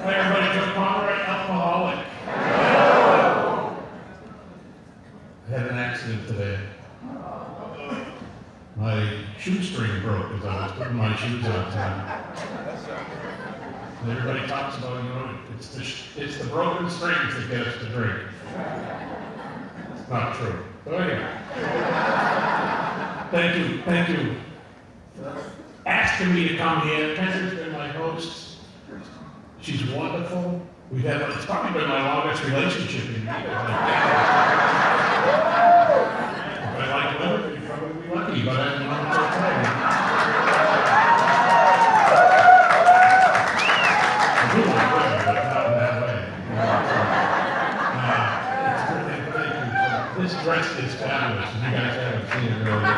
Hi, everybody. Joe Conroy, alcoholic. I had an accident today. My shoestring broke as I was putting my shoes on today. And everybody talks about, it's the broken strings that get us to drink. It's not true. But anyway. Thank you for asking me to come here. Kendrick's been my host. She's wonderful. It's probably been my longest relationship in years. If I like women, you'd probably be lucky, but I don't know it's okay. I do like women, but not in that way. It's good, thank you. This dress is fabulous. You guys haven't seen it really.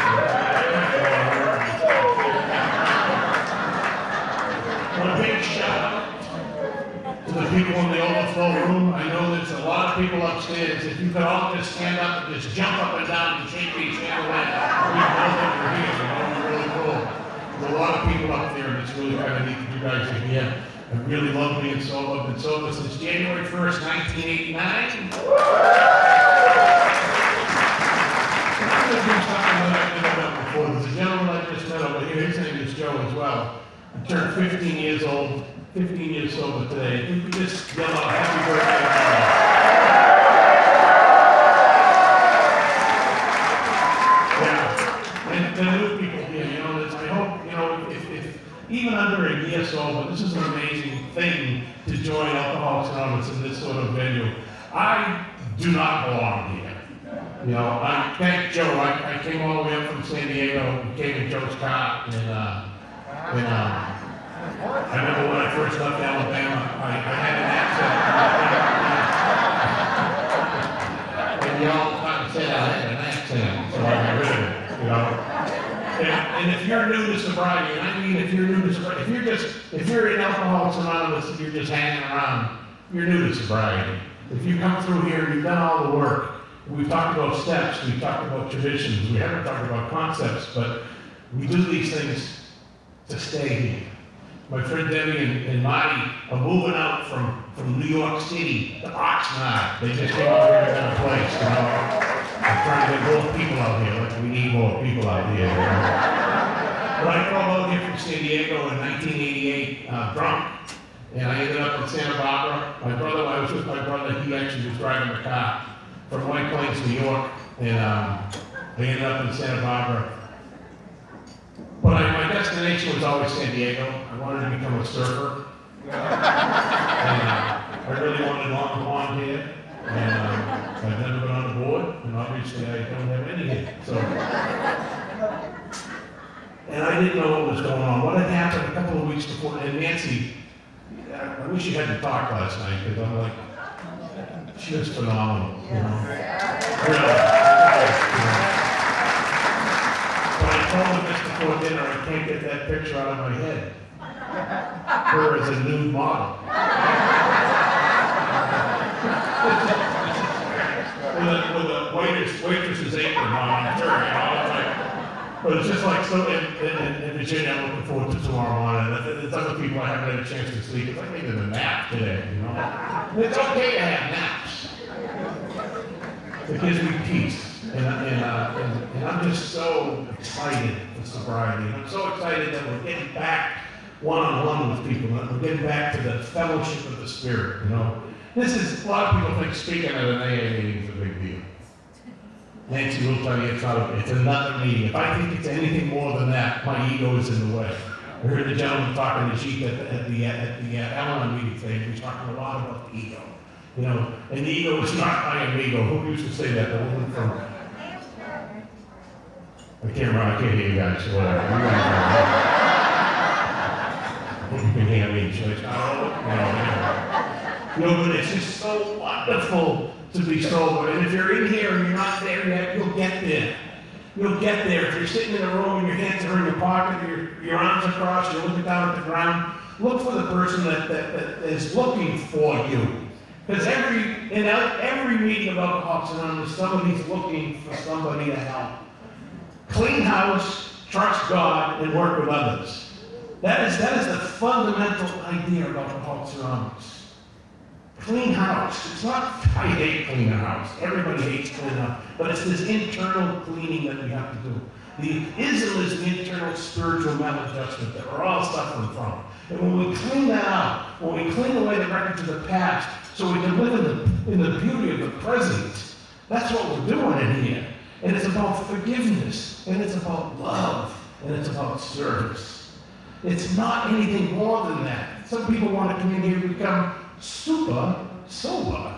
A big shout out to the people in the overflow room. I know there's a lot of people upstairs. If you could all just stand up and just jump up and down and shake each other, we know that you're here. It's really cool. There's a lot of people up there, and it's really kind of neat that you guys are here. I really love being sober. I've been sober since January 1st, 1989. I'm going to do something that I've never done before. There's a gentleman I just met over here. His name is Joe as well. I turned 15 years old, 15 years sober today. If we could just yell out happy birthday. Yeah, and the new people here, I hope, if even under a year sober, this is an amazing thing to join Alcoholics Anonymous in this sort of venue. I do not belong here. I thank Joe. I came all the way up from San Diego, came in Joe's car, I remember when I first left Alabama, I had an accent. And y'all said I had an accent, so I got rid of it, And if you're new to sobriety, and I mean if you're new to sobriety, if you're in Alcoholics Anonymous and you're just hanging around, you're new to sobriety. If you come through here and you've done all the work, we've talked about steps, we've talked about traditions, we haven't talked about concepts, but we do these things to stay here. My friend Debbie and Marty are moving out from New York City to Oxnard. They just came over here to a place, I'm trying to get more people out here, like we need more people out here. But I drove out here from San Diego in 1988, drunk, and I ended up in Santa Barbara. I was with my brother, he actually was driving the car from White Plains, New York, and I ended up in Santa Barbara. But my destination was always San Diego. I wanted to become a surfer. And I really wanted long blonde hair. And I've never been on a board, and obviously I don't have any hair. So, and I didn't know what was going on. What had happened a couple of weeks before, and Nancy, I wish you hadn't talked last night, because I'm like, she was phenomenal, Really. But I told her just before dinner, I can't get that picture out of my head. Her as a nude model. with a waitress's apron on, I'm sure, but it's just like, so in Virginia, I'm looking forward to tomorrow morning. There's other people I haven't had a chance to sleep. It's like I needed a nap today, It's okay to have naps. It gives me peace. And I'm just so excited for sobriety. And I'm so excited that we're getting back one-on-one with people. That we're getting back to the fellowship of the Spirit, This is, a lot of people think speaking at an AA meeting is a big deal. Nancy will tell you it's another meeting. If I think it's anything more than that, my ego is in the way. I heard the gentleman talking to Jeet at the Al-Anon meeting today. He was talking a lot about the ego. And the ego is not my amigo. Who used to say that? The woman from... I can't hear you guys, so whatever. I hope you can hear me. So but it's just so wonderful to be sober. And if you're in here and you're not there yet, you'll get there. You'll get there. If you're sitting in a room and your hands are in your pocket, your arms are crossed, you're looking down at the ground, look for the person that is looking for you. Because every meeting of Alcoholics Anonymous, somebody's looking for somebody to help. Clean house, trust God, and work with others. That is the fundamental idea of Alcoholics Anonymous. Clean house. It's not, I hate cleaning a house. Everybody hates cleaning a house. But it's this internal cleaning that we have to do. The ism is the internal spiritual maladjustment that we're all suffering from. And when we clean that out, when we clean away the records of the past, so we can live in the beauty of the present, that's what we're doing in here. And it's about forgiveness, and it's about love, and it's about service. It's not anything more than that. Some people want to come in here and become super sober.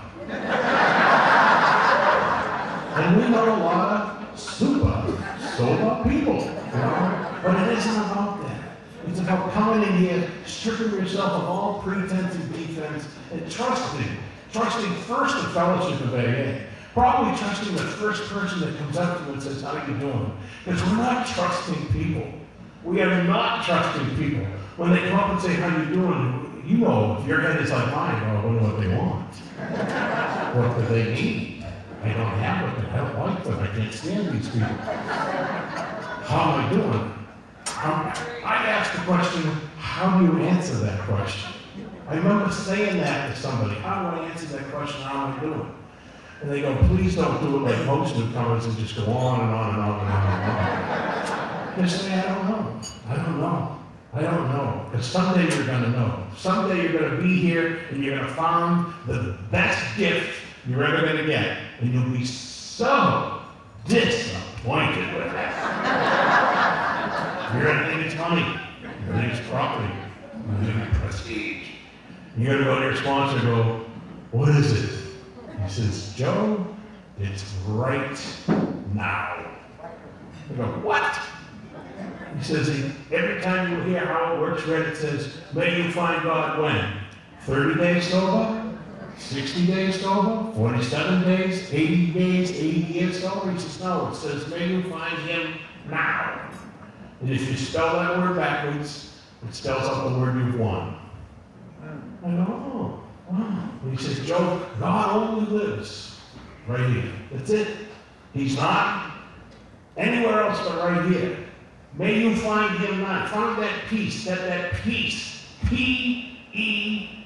And we know a lot of super sober people, you know? But it isn't about that. It's about coming in here, stripping yourself of all pretense and defense, and trusting first the fellowship of AA. Probably trusting the first person that comes up to you and says, how are you doing? Because we're not trusting people. We are not trusting people. When they come up and say, how you doing? You know, if your head is like mine, I don't know what they want. What do they need? I don't have what I don't like them. I can't stand these people. How am I doing? I asked the question, how do you answer that question? I remember saying that to somebody. How do I answer that question? How am I doing? And they go, please don't do it like most newcomers and just go on and on and on and on and on. Just say, I don't know. I don't know. I don't know. Because someday you're going to know. Someday you're going to be here and you're going to find the best gift you're ever going to get. And you'll be so disappointed with it. You're going to think it's money. You're going to think it's property. You're going to think it's prestige. You're going to go to your sponsor and go, what is it? He says, Joe, it's right now. I go, what? He says, every time you hear how it works, read it says, may you find God when? 30 days sober? 60 days sober? 47 days? 80 days? 80 years sober? He says, no, it says, may you find him now. And if you spell that word backwards, it spells out the word you've won. I go, oh. Wow. And he says, Joe, God only lives right here. That's it. He's not anywhere else but right here. May you find him not. Find that peace, that peace. P-E-A-C-E.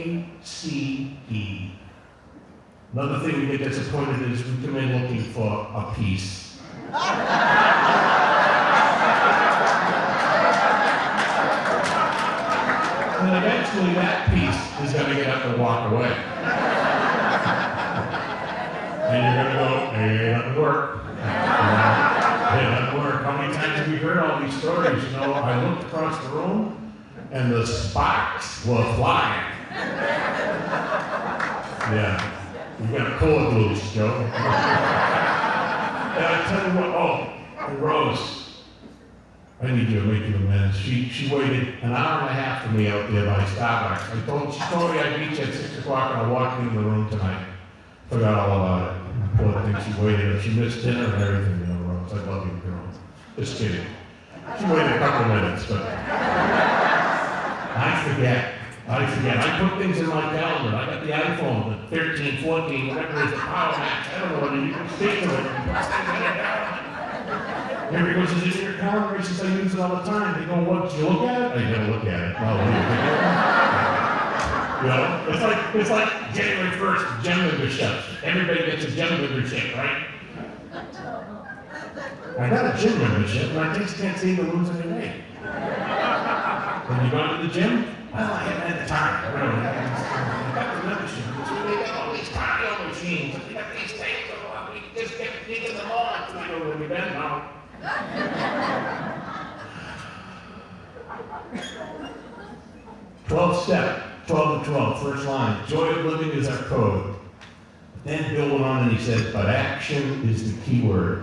Another thing we get disappointed is we come in looking for a peace. And eventually that piece is going to get up and walk away. And you're going to go, hey, it doesn't work. It doesn't work. How many times have we heard all these stories? You know, I looked across the room and the sparks were flying. Yeah, you got a cold loose, Joe. And I tell you what, Rose, I need you to make you amends. She waited an hour and a half for me out there by Starbucks. She told me I'd meet you at 6 o'clock and I walked into the room tonight. Forgot all about it. Poor thing, she waited. She missed dinner and everything, you know, Rose. I love you, girl. Just kidding. She waited a couple of minutes, but I forget. I put things in my calendar. I got the iPhone, the 13, 14, whatever it is, the Power Max. I don't know whether you can speak to it. Everybody goes, is it in your calendar? He says, I use it all the time. They go, what, did you look at it? I didn't look at it. No, you know, it's like January 1st, gym membership. Everybody gets a gym membership, right? I got a gym membership, and I just can't seem to lose any weight. Have you gone to the gym? Well, I haven't had the time. Really. I got the membership. They got all these cardio machines. They got these things. We just kept digging them on. I know where we've been now. 12th step, 12 to 12, first line. Joy of living is our code. Then Bill went on and he said, but action is the key word.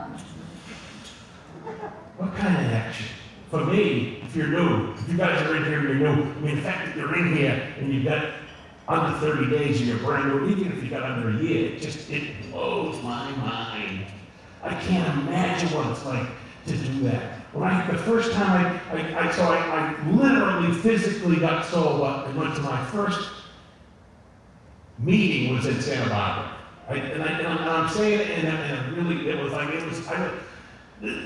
What kind of action? For me, if you're new, if you guys are in here and you're new, I mean, the fact that you're in here and you've got under 30 days and you're brand new, even if you got under a year, it blows my mind. I can't imagine what it's like to do that. The first time I literally physically got sober and went to my first meeting was in Santa Barbara. I'm saying it, and really,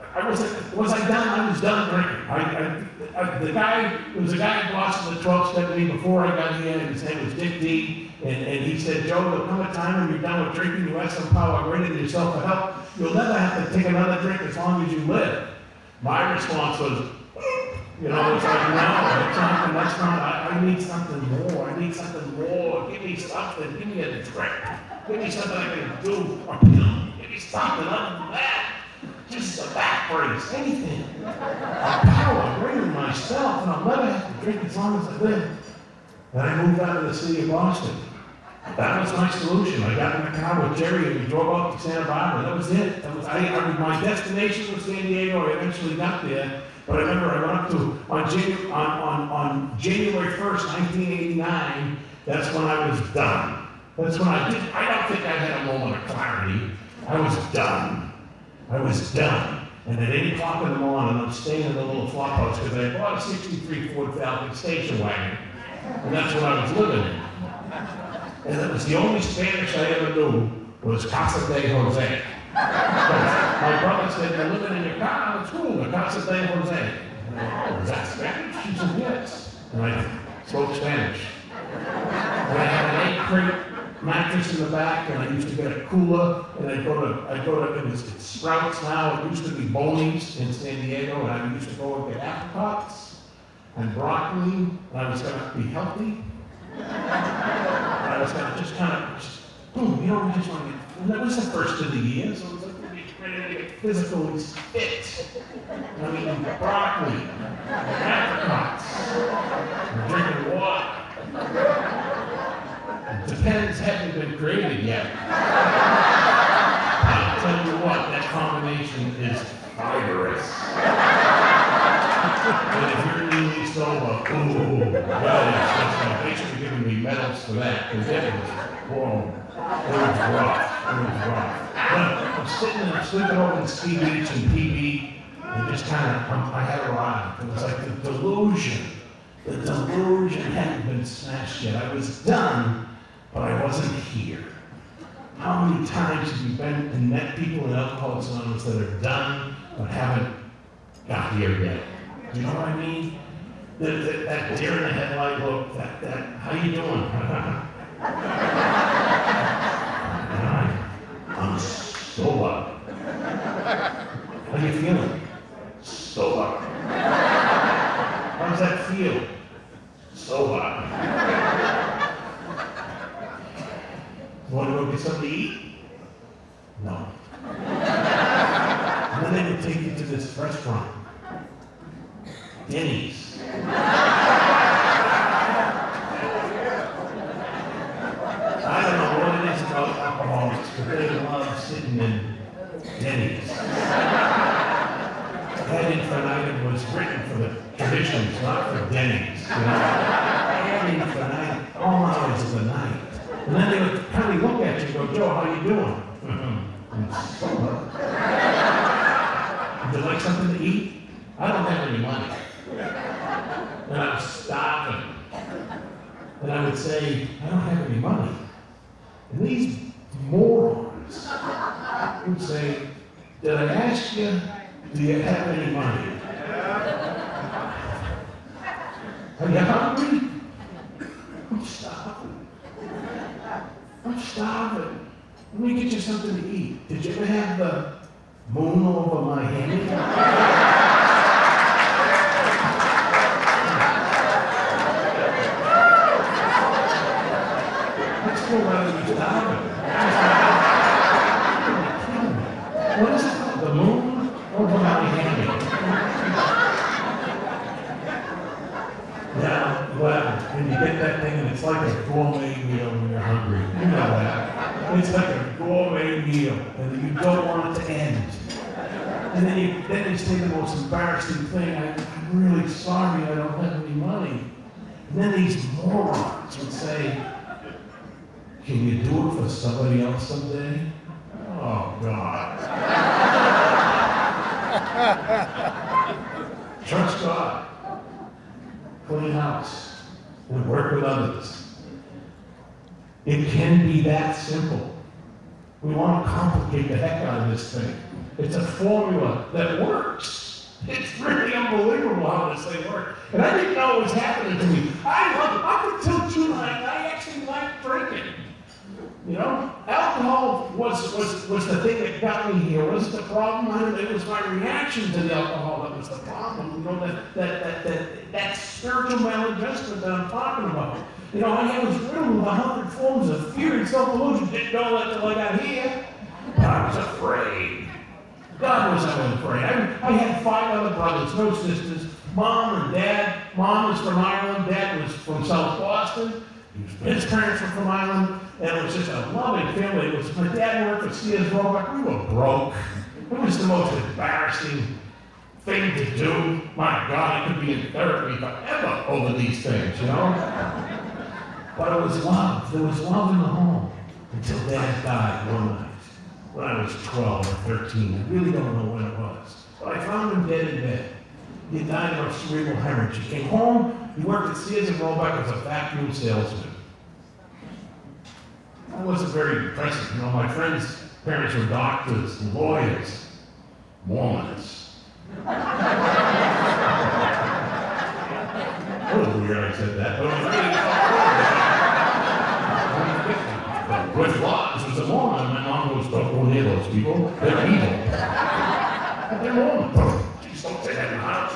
Was I done? I was done drinking. There was a guy in Boston that 12 stepped me before I got in, and his name was Dick D. And he said, Joe, there'll come a time when you're done with drinking, you have some power greater than yourself for help. You'll never have to take another drink as long as you live. My response was, it's like, no, that's not, I need something more. I need something more. Give me something. Give me a drink. Give me something I can do. Give me something other than that. Just a back brace, anything. A power greater than myself, and I'll never have to drink as long as I live. And I moved out of the city of Boston. That was my solution. I got in the car with Jerry and we drove up to Santa Barbara. That was it. My destination was San Diego. I eventually got there. But I remember I went up to, on January 1st, 1989, that's when I was done. That's when I don't think I had a moment of clarity. I was done. And at 8 o'clock in the morning, I'm staying in a little flop house because I bought a 63 Ford Falcon station wagon. And that's what I was living in. And it was the only Spanish I ever knew was Casa de Jose. My brother said, you're living in your car? It's cool, the Casa de Jose. Oh, is that Spanish? She said, yes. And I spoke Spanish. And I had an 8-crate mattress in the back, and I used to get a cooler, and I'd go to it's Sprouts now, it used to be Boney's in San Diego, and I used to go and get apricots and broccoli, and I was gonna be healthy. I was gonna just boom, you just want to get, and that was the first of the year, so it was like ready to get physically fit. And I'm eating broccoli, apricots, and drinking water. Depends haven't been created yet. I'll tell you what, that combination is fibrous. And if you're newly sober, they should be giving me medals for that, because it was rough. But I'm sitting and sleeping over in Ski Beach and PB, and just I had arrived. It was like the delusion hadn't been smashed yet. I was done, but I wasn't here. How many times have you been and met people in Alcoholics Anonymous that are done, but haven't got here yet? You know what I mean? That deer in the headlight look, how you doing? I'm sober. How you feeling? Sober. How does that feel? Sober. You want to go get something to eat? No. And then they would take you to this restaurant. Denny's. I don't know what it is about alcoholics, but they love sitting in Denny's. Ad infinitum was written for the traditions, not for Denny's. Ad infinitum, all hours of the night. And then they would kind of look at you and go, Joe, how you doing? I'm sober. Would you like something to eat? I don't have any money. And I was starving. And I would say, I don't have any money. And these morons would say, did I ask you, do you have any money? Are you hungry? I'm starving. Let me get you something to eat. Did you ever have the moon over my head? Rather than starving. What is it called? The moon over my head? Yeah, well, when you get that thing and it's like a gourmet meal when you're hungry. You know that. It's like a gourmet meal and you don't want it to end. And then you say the most embarrassing thing, I'm really sorry I don't have any money. And then these morons would say, can you do it for somebody else someday? Oh, God. Trust God. Clean house. And work with others. It can be that simple. We want to complicate the heck out of this thing. It's a formula that works. It's really unbelievable how this thing works. And I didn't know it was happening to me. Up until tonight, I actually liked drinking. You know, alcohol was the thing that got me here. Was the problem? It was my reaction to the alcohol that was the problem. You know, that spiritual maladjustment that I'm talking about. You know, I was riddled with 100 forms of fear and self-delusion. Didn't know that till I got here. I was afraid. God was afraid. I had 5 other brothers, no sisters. Mom and Dad. Mom was from Ireland. Dad was from South Boston. His parents were from Ireland. And it was just a loving family. It was, my dad worked at Sears Roebuck. We were broke. It was the most embarrassing thing to do. My God, I could be in therapy forever over these things, you know? But it was love. There was love in the home until Dad died one night when I was 12 or 13. I really don't know when it was. But I found him dead in bed. He had died of cerebral hemorrhage. He came home. He worked at Sears and Roebuck as a vacuum salesman. That wasn't very impressive. You know, my friends' parents were doctors, lawyers, Mormons. A little weird I said that, but it was really With Lodge was a Mormon. My mom goes, don't go near those people. They're evil. But they're Mormon. Please don't say that in the house.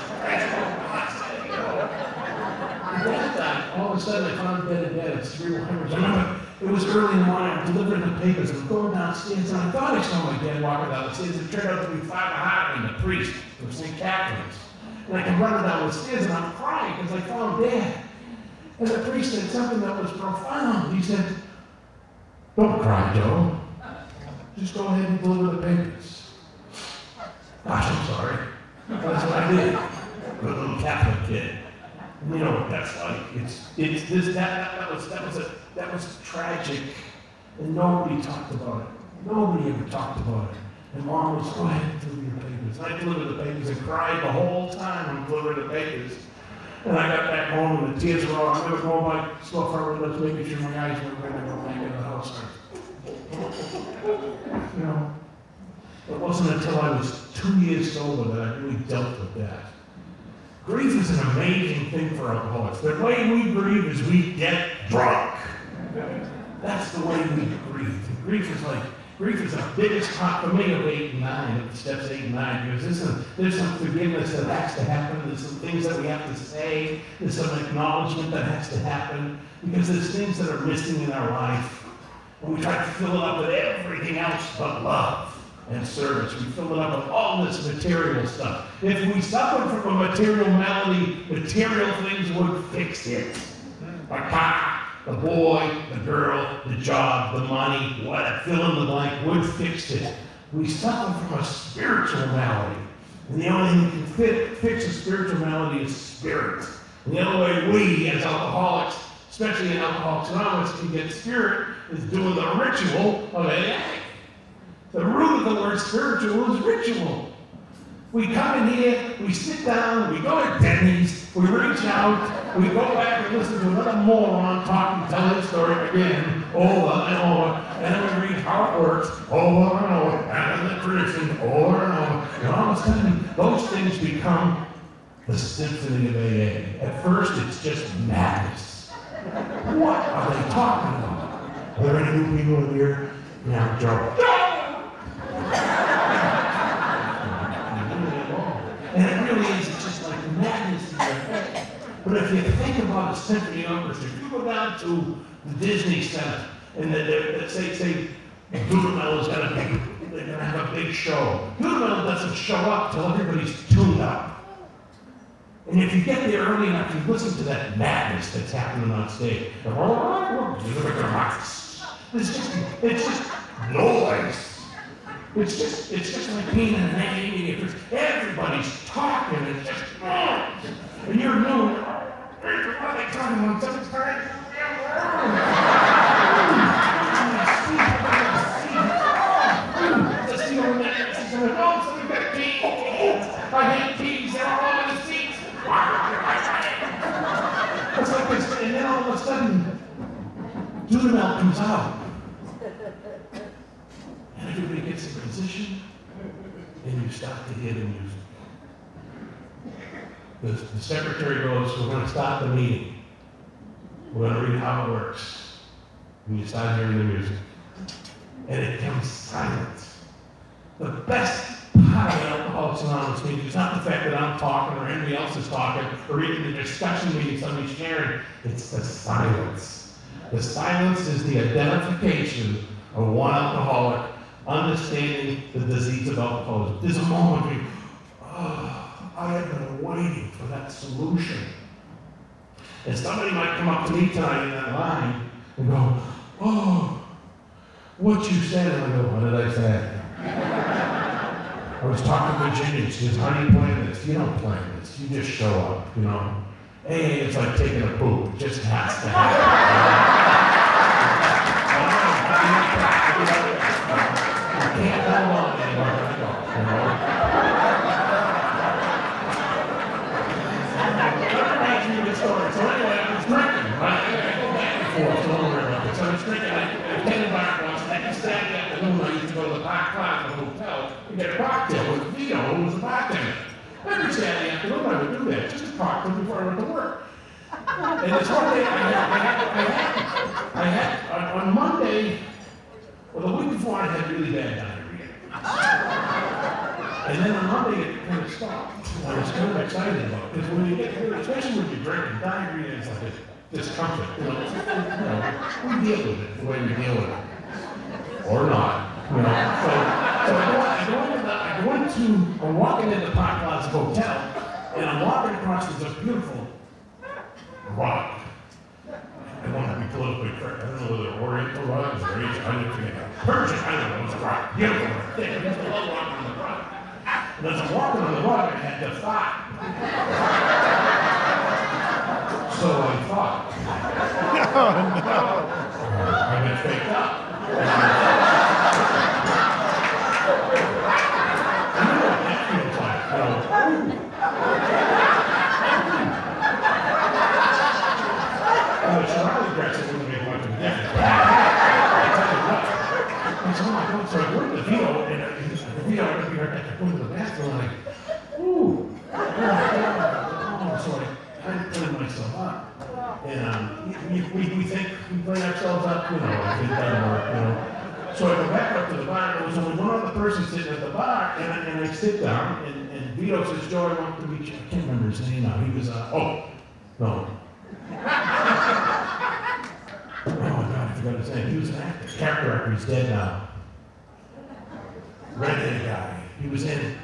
All of a sudden, I found dead in bed. It's cerebral hemorrhage. I remember it was early in the morning. I'm delivering the papers. I'm going downstairs, and I thought I saw my dad walking down the stairs. It turned out to be Father Hartman, the priest from St. Catherine's. And I come running down the stairs, and I'm crying because I found Dad. And the priest said something that was profound. He said, don't cry, Joe. Just go ahead and deliver the papers. Gosh, I'm sorry. That's what I did. Good little Catholic kid. You know what that's like. That was tragic, and nobody talked about it. Nobody ever talked about it. And Mom was, go ahead and deliver your papers. And I delivered the papers and cried the whole time I'm delivering the papers. And I got back home and the tears were all. I remember going by storefront windows, making sure my eyes were ready to go back into the house. You know, it wasn't until I was 2 years sober that I really dealt with that. Grief is an amazing thing for alcoholics. The way we grieve is we get drunk. That's the way we grieve. Grief is the biggest part for me of 8 and 9, steps 8 and 9, because there's some forgiveness that has to happen. There's some things that we have to say. There's some acknowledgement that has to happen, because there's things that are missing in our life. And we try to fill it up with everything else but love and service. We fill it up with all this material stuff. If we suffered from a material malady, material things would fix it. A car, the boy, the girl, the job, the money, whatever, fill in the blank, would fix it. We suffer from a spiritual malady. And the only thing that can fix a spiritual malady is spirit. And the only way we, as alcoholics, especially in Alcoholics Anonymous, can get spirit is doing the ritual of AA. The root of the word spiritual is ritual. We come in here, we sit down, we go to Denny's, we reach out, we go back and listen to another moron talk and tell his story again, over and over, and then we read how it works over and over, and then the tradition over and over, and all of a sudden, those things become the symphony of AA. At first, it's just madness. What are they talking about? Are there any new people in here? Yeah, Joe. And it really is, it's just like madness in your head. But if you think about a symphony orchestra, if you go down to the Disney Center and say Dudamel is they're gonna have a big show. Dudamel doesn't show up till everybody's tuned up. And if you get there early enough, you listen to that madness that's happening on stage. It's just noise. It's just like being in an AA meeting. Everybody's talking. It's just, and you're new. What are they talking about? Something's crazy. Something got peas. I hate peas. They're all over the seats. It's like this, and then all of a sudden, Dudamel comes out. And everybody gets in position. and you start to hear the music. The secretary goes, we're going to stop the meeting. We're going to read how it works. And you start hearing the music. And it becomes silence. The best part of the Alcoholics Anonymous meeting is not the fact that I'm talking or anybody else is talking or even the discussion meeting somebody's sharing. It's the silence. The silence is the identification of one alcoholic understanding the disease of alcoholism. There's a moment where I have been waiting for that solution. And somebody might come up to me tonight in that line and go, oh, what you said. And I go, what did I say? I was talking to Virginia. She says, how do you plan this? You don't plan this. You just show up, you know. Hey, it's like taking a poop. It just has to happen. You can't hold on anymore. You know? That reminds me of the story. So anyway, I was drinking, right? I go back and forth, so don't worry about it. So I was drinking. I came to the bar once, and every Saturday afternoon I used to go to the Park Plaza Hotel and get a cocktail with Vito, who was the bartender. Every Saturday afternoon I would do that, just to talk to him before I went to work. And this one day I had on Monday, well, the week before I had really bad diarrhea. And then on Monday it kind of stopped. I was kind of excited about it, because when you get here, especially when you're drinking, diarrhea is like a discomfort. You know, we deal with it the way we deal with it. Or not. You know. I'm walking into the Park Plaza Hotel, and I'm walking across this beautiful rock. I don't want to be politically correct. I don't know whether Oriental rock is or Asian. I didn't forget. Persian, I don't know. It's a rock. Beautiful. There's a little rock on the rock. And as I'm walking on the rock, I had to thought. So I thought. Oh, no. I got faked up. I know what that feels like. Charlie aggressive wouldn't make much of a difference. I tell you what. I said, oh my God, so I went to Vito, and the Vito, I go to the bathroom, and so I cleaned myself up. And we think we clean ourselves up, you know, it doesn't work, you know. So I go back up to the bar, and there was only one other person sitting at the bar, and I sit down, and Vito says, Joe, I want to meet you. I can't remember his name now. He was, no. Oh my God, I forgot his name. He was an actor, character actor. He's dead now. Redheaded guy. He was in.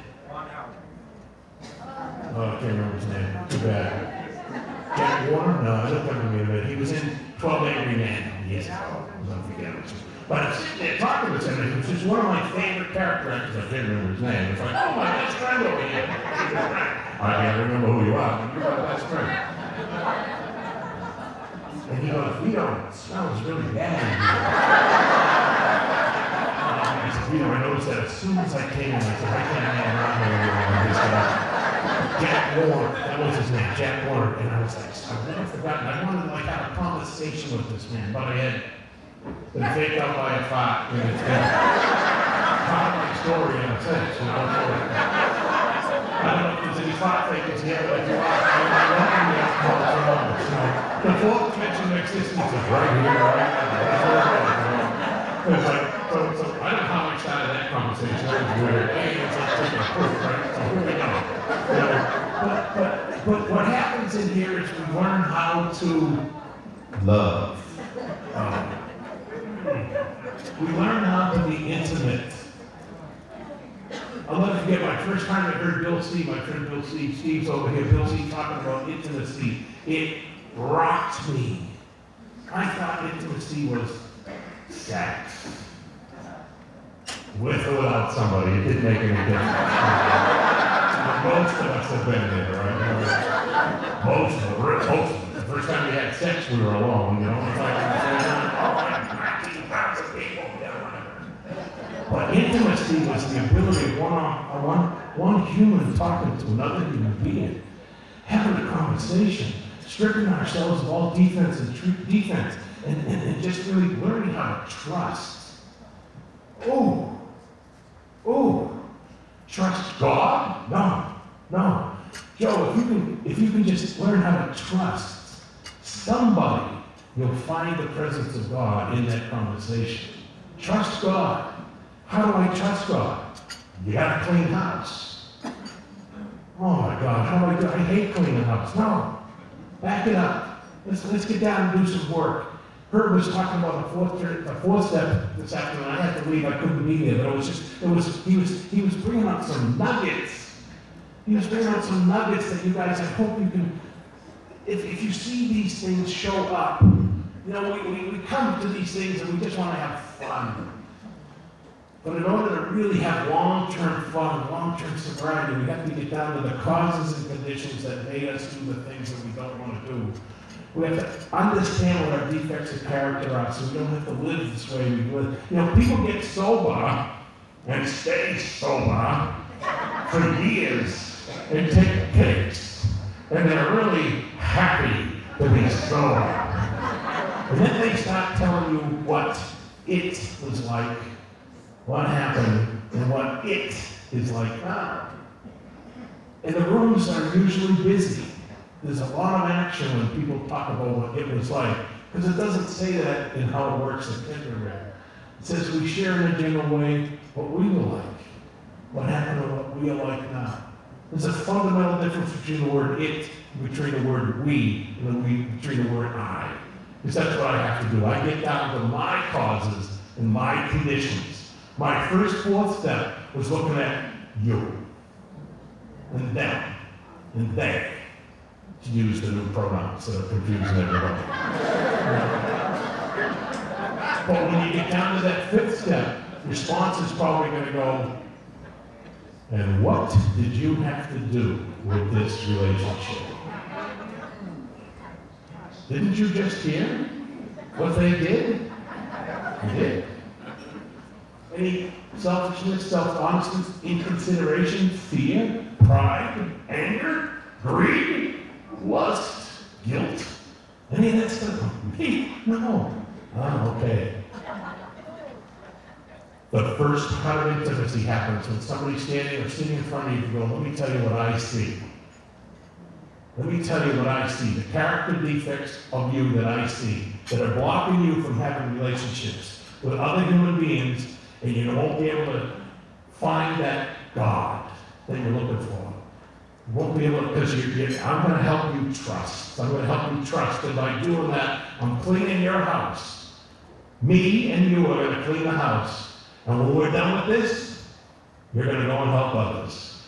Oh, I can't remember his name. Too bad. Jack Warner? No, I don't remember him. He was in 12 Angry Men years ago. I was unforgettable. But I'm sitting there talking with him, and he was just one of my favorite character actors. I can't remember his name. It's like, oh, my best friend over here. I can't remember who you are, but you're my best friend. And he goes, Vito, it smells really bad in here. I said, Vito, I noticed that as soon as I came in, I said, I can't hang around here with this guy. Jack Warner, that was his name, Jack Warner. And I was like, I've never forgotten. I wanted to have a conversation with this man, but I had been faked out by a fart. And it's been part of my story in a sense, you know. I don't know if there's any fart fakers here, but if you are, I'm welcome to Alcoholics Anonymous, you know. The fourth dimension of existence is right here, right now. It's like, so I don't know how I started that conversation. That was weird. Hey, it's like taking a proof, right? So here we go. You know, but what happens in here is we learn how to love. We learn how to be intimate. I'll never forget my first time I heard Bill C., my friend Bill C., Steve's over here, Bill C. talking about intimacy. It rocked me. I thought intimacy was sex. With or without somebody, it didn't make any difference. Most of us have been there, right? Most of us. The first time we had sex, we were alone, you know? It's like, I'm 19,000 people, but intimacy was the ability of one human talking to another human being, having a conversation, stripping ourselves of all defense, and just really learning how to trust. Trust God? No. Joe, if you can just learn how to trust somebody, you'll find the presence of God in that conversation. Trust God. How do I trust God? You got a clean house. Oh my God, how do I do? I hate cleaning house. No. Back it up. Let's get down and do some work. Herb was talking about the fourth step this afternoon. I had to leave. I couldn't be there, but he was bringing up some nuggets. He was bringing up some nuggets that you guys, I hope you can, if you see these things show up, you know, we come to these things and we just want to have fun. But in order to really have long-term fun, long-term sobriety, we have to get down to the causes and conditions that made us do the things that we don't want to do. We have to understand what our defects of character are so we don't have to live this way we live. You know, people get sober and stay sober for years and take pills, and they're really happy to be sober. And then they start telling you what it was like, what happened, and what it is like now. And the rooms are usually busy. There's a lot of action when people talk about what it was like, because it doesn't say that in how it works in kindergarten. It says we share in a general way what we were like, what happened and what we are like now. There's a fundamental difference between the word it, between the word we, and between the word I. Because that's what I have to do. I get down to my causes and my conditions. My fourth step was looking at you, and them, and they, to use the new pronouns that are confusing everybody. But when you get down to that fifth step, response is probably going to go, and what did you have to do with this relationship? Didn't you just hear what they did? You did. Any selfishness, self-honesty, inconsideration, fear, pride, anger, greed, lust, guilt? Any of that stuff? Me? No. Oh, okay. The first kind of intimacy happens when somebody's standing or sitting in front of you and go, let me tell you what I see. Let me tell you what I see. The character defects of you that I see that are blocking you from having relationships with other human beings, and you won't be able to find that God that you're looking for. You won't be able to, because I'm going to help you trust. I'm going to help you trust, and by doing that, I'm cleaning your house. Me and you are going to clean the house. And when we're done with this, you're going to go and help others.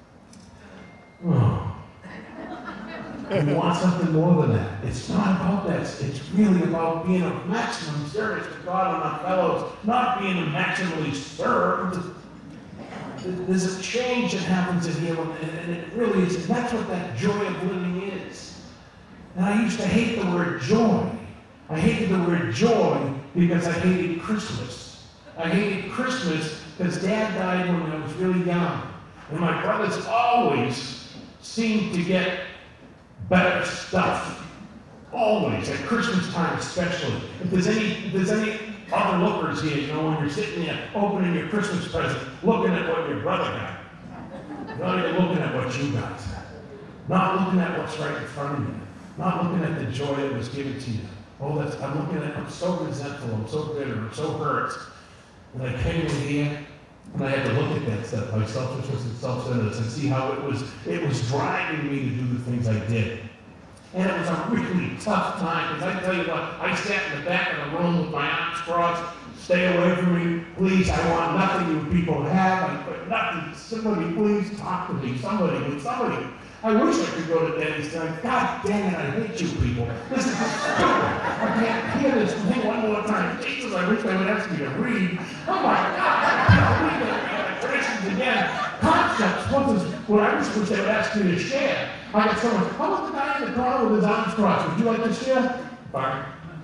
Oh. You want something more than that. It's not about that. It's really about being of maximum service to God and our fellows, not being maximally served. There's a change that happens in here, and it really is, and that's what that joy of living is. And I used to hate the word joy. I hated the word joy because I hated Christmas. I hated Christmas because Dad died when I was really young. And my brothers always seemed to get better stuff. Always, at Christmas time especially. If there's any other lookers here, you know, when you're sitting there opening your Christmas present, looking at what your brother got. Not even looking at what you got. Not looking at what's right in front of you. Not looking at the joy that was given to you. I'm so resentful, I'm so bitter, I'm so hurt. And I came in here, and I had to look at that stuff, my selfishness and self-centeredness, and see how it was driving me to do the things I did. And it was a really tough time, because I tell you what, I sat in the back of the room with my arms crossed, stay away from me, please, I want nothing you people have, I put nothing, somebody please talk to me, somebody. I wish I could go to Denny's tonight. God dang it, I hate you people. This is stupid. I can't hear this thing one more time. Jesus, I wish they would ask me to read. Oh my God, I can't read the illustrations again. Concepts, what I wish they would ask me to share. I got someone, how about the guy in the corner with his arms crossed? Would you like to share? Fine.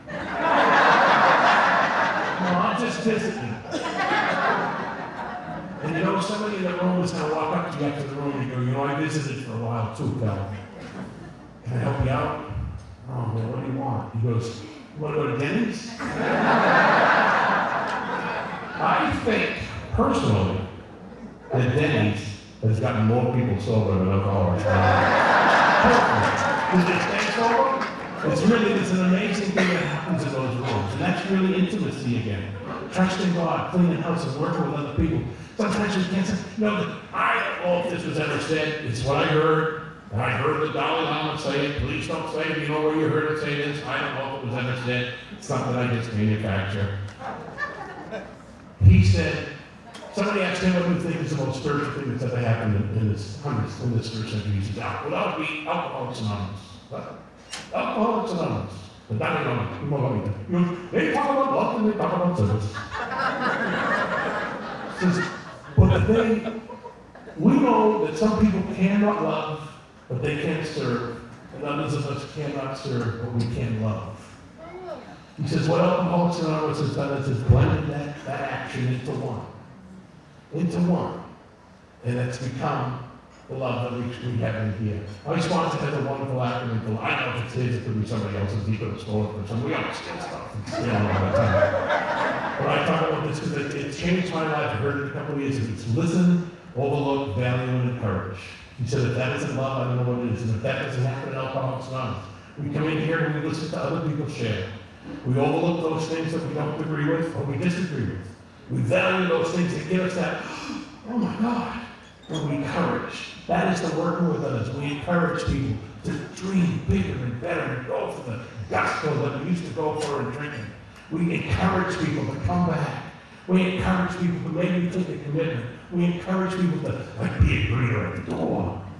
No, I'm just visiting. And you know, somebody in the room is going to walk up to you after the room and go, you know, I visited for a while too, pal. Can I help you out? Oh, man, what do you want? He goes, you want to go to Denny's? I think, personally, that Denny's has gotten more people sober than alcoholics. Does it stay sober? It's an amazing thing that happens in those rooms. And that's really intimacy again. Trusting God, cleaning house, and working with other people. Sometimes you can't say, I don't know if this was ever said. It's what I heard. And I heard the Dalai Lama say it. Please don't say it. You know where you heard it say this. I don't know if it was ever said. It's something I just manufacture. He said, somebody asked him what do you think is the most spiritual thing that's ever happened in this first century. He said, well, that would be Alcoholics Anonymous. What? Alcoholics Anonymous. The Dalai Lama. They talk about love and they talk about service. But we know that some people cannot love, but they can serve, and others of us cannot serve, but we can love. He says, what Alcoholics Anonymous has done is blended that action into one. And it's become the love that we have in here. My sponsor has a wonderful acronym. I don't know if it's his, it could be somebody else's. He could have stolen it from somebody. We all steal stuff. Steal all the time. But I talk about this because it changed my life. I heard it a couple of years ago. It's listen, overlook, value, and encourage. He said, if that isn't love, I don't know what it is. And if that doesn't happen at Alcoholics Anonymous, we come in here and we listen to other people share. We overlook those things that we don't agree with or we disagree with. We value those things that give us that, oh my God. And we encourage. That is the working with others. We encourage people to dream bigger and better and go for the gospel that we used to go for in drinking. We encourage people to come back. We encourage people to maybe take a commitment. We encourage people to be a greeter at the door.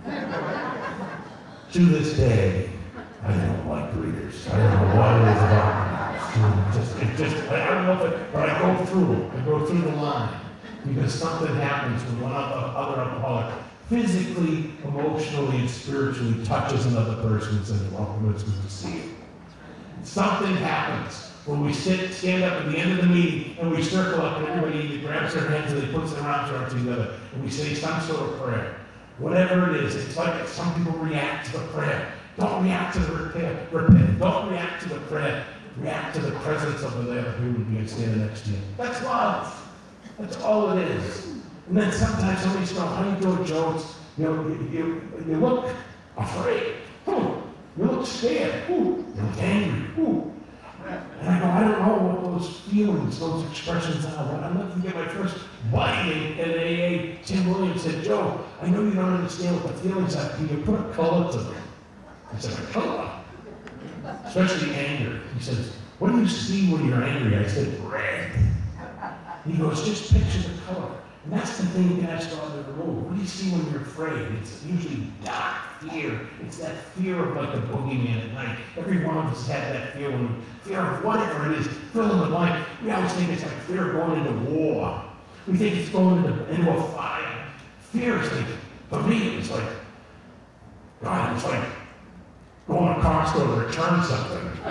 To this day, I don't like greeters. I don't know what it is about them. I don't know if but I go through the line. Because something happens when one other alcoholic physically, emotionally, and spiritually touches another person and says, welcome, it's good to see you. Something happens when we stand up at the end of the meeting and we circle up and everybody grabs their hands and they put their arms around together and we say some sort of prayer. Whatever it is, it's like some people react to the prayer. Don't react to the repent. Don't react to the prayer. React to the presence of the other human being standing next to you. That's love. That's all it is. And then sometimes somebody's going, how do you do it, Joe? You look afraid. You look scared. You look angry. And I go, I don't know what those feelings, those expressions are. When I let them get my first buddy in AA, Tim Williams said, Joe, I know you don't understand what the feelings are. Can you put a color to them? I said, a color? Especially anger. He says, what do you see when you're angry? I said, red. He goes, just picture the color. And that's the thing you ask God to remove. What do you see when you're afraid? It's usually dark fear. It's that fear of like the boogeyman at night. Every one of us had that fear fear of whatever it is. Fill in the blank. We always think it's like fear of going into war. We think it's going into a fire. Fear is like, for me, it's like, God, it's like going to Costco to return something. I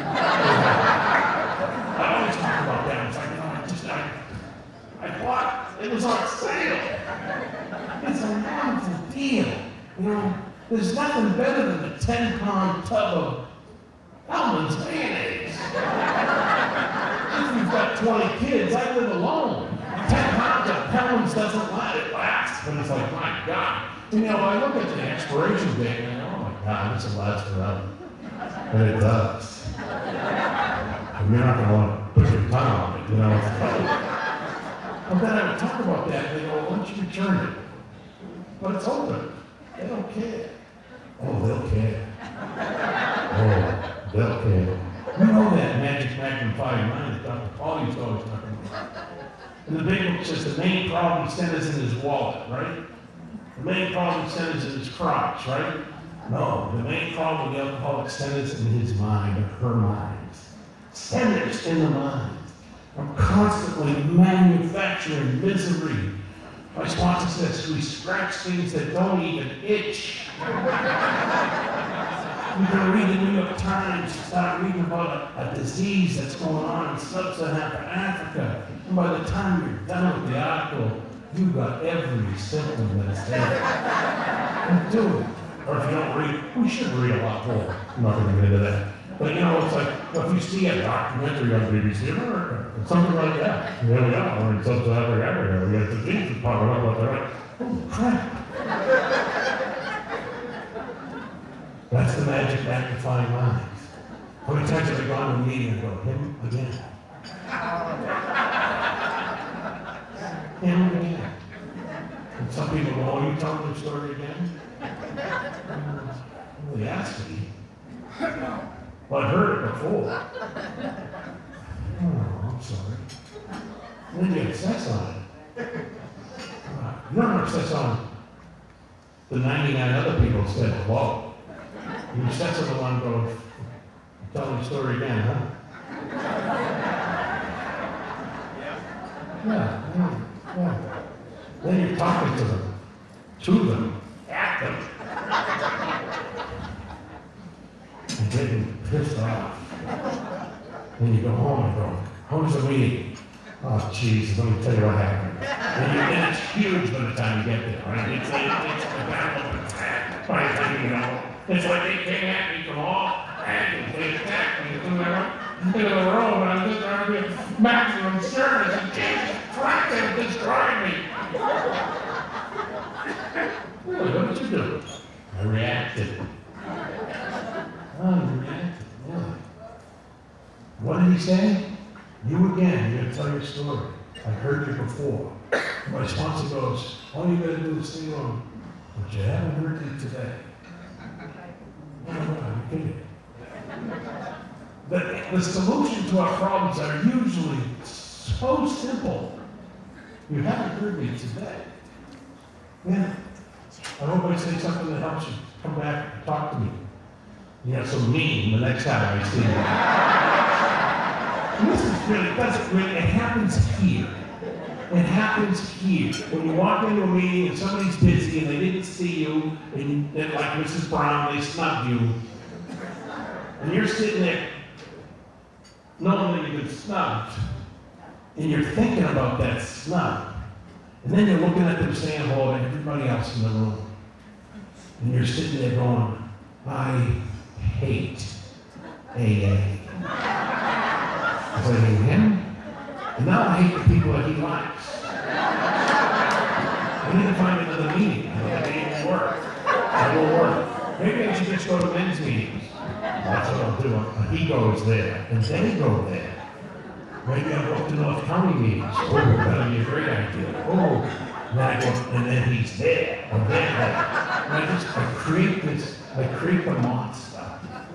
always talk about that. It's like, I bought, it was on sale. It's a wonderful deal. There's nothing better than a 10-pound tub of Hellmann's mayonnaise. If you've got 20 kids, I live alone. 10 pounds of Hellmann's doesn't let it last. But it's like, my God. I look at the expiration date and I go, oh my God, this will last forever. And it does. And you're not going to want to put your tongue on it, But then I would talk about that, and they go, why don't you return it? But it's open. They don't care. Oh, they'll care. They'll care. You know that Magic Magnum 5.9 that Dr. Paul used to always talk about. And the big book says the main problem centers in his wallet, right? The main problem centers in his crotch, right? No, the main problem with the alcoholic centers in his mind, or her mind. Centers in the mind. I'm constantly manufacturing misery. My sponsor says we scratch things that don't even itch. You can read the New York Times, start reading about a disease that's going on in sub-Saharan Africa. And by the time you're done with the article, you've got every symptom that's there. And do it. Or if you don't read, we should read a lot more. I'm not going to get into that. But it's like, if you see a documentary on BBC America, something like that, there we are, or in sub-Saharan Africa, we got diseases popping up like that. Holy crap. That's the magic magnifying lens. How many times have I gone to a meeting and go, him again? Him again. And some people go, oh, you telling the story again? Well, he asked me. Well, I've heard it before. Oh, I'm sorry. And then you obsess on it. You don't obsess on the 99 other people who said hello. You obsess on the one going, telling the story again, huh? Yeah. Then you're talking to them, at them, and getting pissed off. Then you go home and go, how's the meeting? Oh, Jesus, let me tell you what happened. And it's huge by the time you get there, right? It's a battle of attack by the time you know. It's like they came at me from all angles. They attacked me into the room, and I'm just trying to give maximum service, and Jesus Christ, they destroyed me. Really, what did you do? I reacted. Really. What did he say? You again, you're going to tell your story. I heard you before. My sponsor goes, all you got to do is stay on. But you haven't heard it today. No, I'm kidding. The solution to our problems are usually so simple. You haven't heard me today. Yeah. I hope I say something that helps you. Come back and talk to me. You have some mean the next time I see you. And this is really, it happens here. It happens here. When you walk into a meeting and somebody's busy and they didn't see you, and like Mrs. Brown, they snubbed you. And you're sitting there knowing that you've been snubbed. And you're thinking about that snub. And then you're looking at them saying hello to everybody else in the room. And you're sitting there going, I hate AA. I was like, him? And now I hate the people that he likes. I need to find another meeting. It won't work. It won't work. Maybe I should just go to men's meetings. That's what I'll do. He goes there, and they go there. Maybe I'll go to North County meetings. Oh, that'll be a great idea. Oh, and then he's there, or they're there. And I create the monster.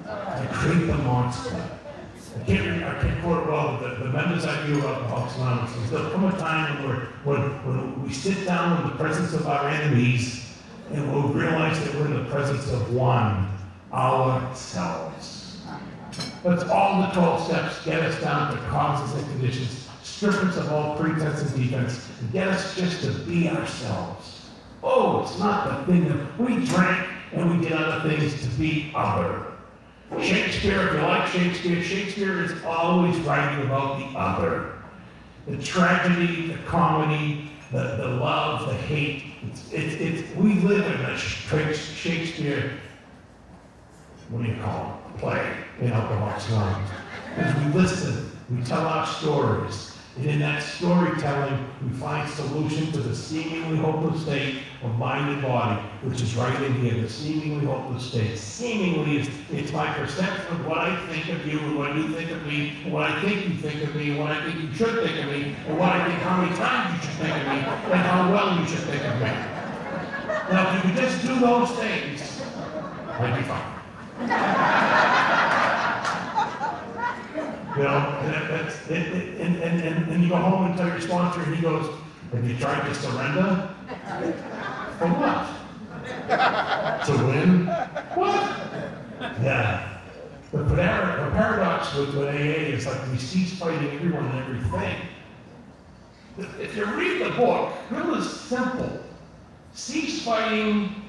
I can't quote it well, but the members I knew about Alcoholics Anonymous, there'll come a time when we sit down in the presence of our enemies and we'll realize that we're in the presence of one, ourselves. That's all the 12 steps get us down to causes and conditions, strip us of all pretense and defense, and get us just to be ourselves. Oh, it's not the thing that we drank and we did other things to be other. Shakespeare, if you like Shakespeare is always writing about the other. The tragedy, the comedy, the love, the hate. We live in a Shakespeare, what do you call it, play in Alcoholics Anonymous. As we listen, we tell our stories. And in that storytelling, we find solution to the seemingly hopeless state of mind and body, which is right in here, the seemingly hopeless state. Seemingly, it's my perception of what I think of you, and what you think of me, and what I think you think of me, and what I think you should think of me, and what I think how many times you should think of me, and how well you should think of me. Now, if you could just do those things, I'd be fine. You know, and you go home and tell your sponsor, and he goes, have you tried to surrender? For what? To win? What? Yeah. The paradox with AA is like we cease fighting everyone and everything. If you read the book, it was simple. Cease fighting